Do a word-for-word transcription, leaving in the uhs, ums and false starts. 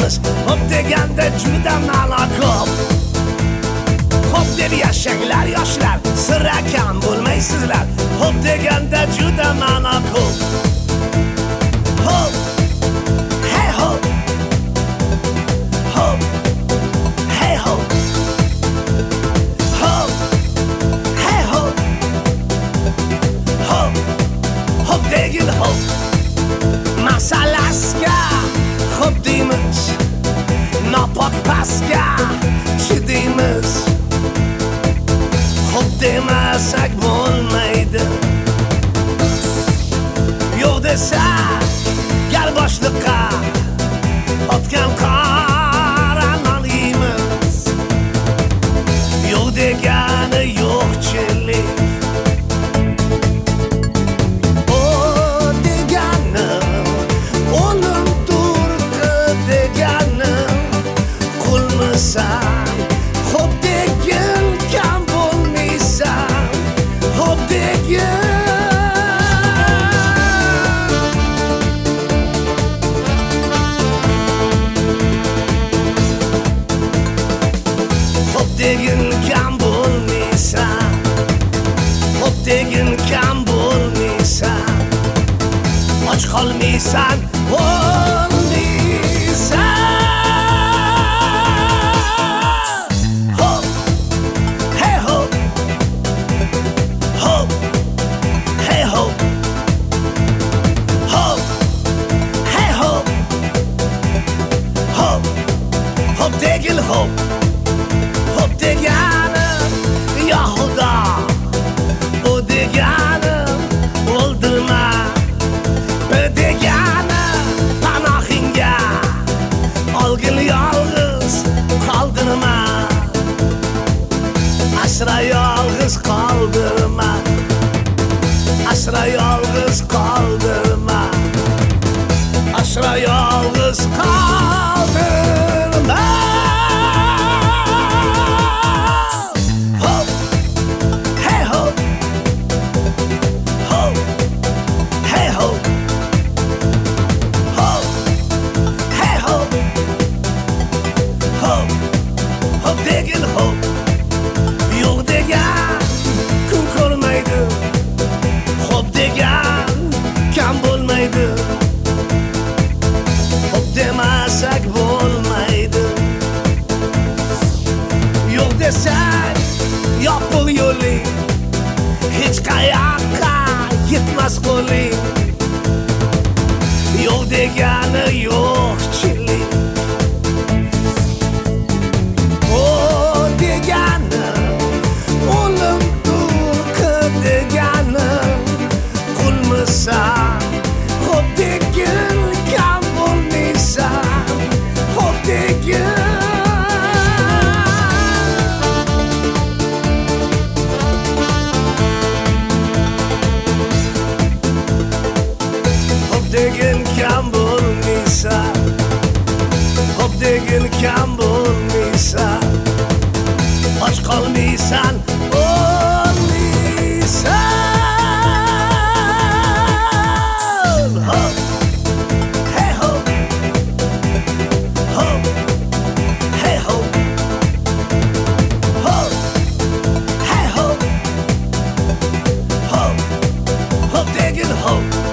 yolg'iz hop deganda juda ma'no ko'p. Hop deb yashanglar yoshlar, sira kam bo'lmaysizlar. Hop deganda juda ma'no ko'p. Hop, hey hop, hop, hey hop, hop, hey hop, hop, hop degil hop. Masalasga hop deymiz, nopok pasga chidaymiz. Hop demasak bo'lmaydi. Yo'q desa gar boshliqqa otgan qora non yeymiz. Yo'q degani yo'qchilik. O degani o'lim turqi degani qulmisan. Hop degin kam bo'lmaysan. Hop degin degin kam bo'lmaysan. Hop degin kam bo'lmaysan. Och qolmaysan, o'lmaysan. Hop, hey hop, hop, hey hop, hop, hey hop, hop, hop degil hop. Hop degani ya Xudo, bu degani o'ldirma. Bu degani panohingga olgin yolg'iz qoldirma. Asra yolg'iz qoldirma. Asra yolg'iz qoldirma. Asra yolg'iz qoldirma. Hop degin hop. Yo'q degan kun ko'rmaydi. Hop degan kam bo'lmaydi. Hop demasak bo'lmaydi. Yo'q desak yopiq yo'ling, hech qayoqqa yetmas qo'ling. Yo'q degani yo'qchilik. Hop degin kam bo'lmaysan. Hop degin hop degin kam bo'lmaysan. Hop degin kam bo'lmaysan. Och qolmaysan, o'lmaysan. Hope.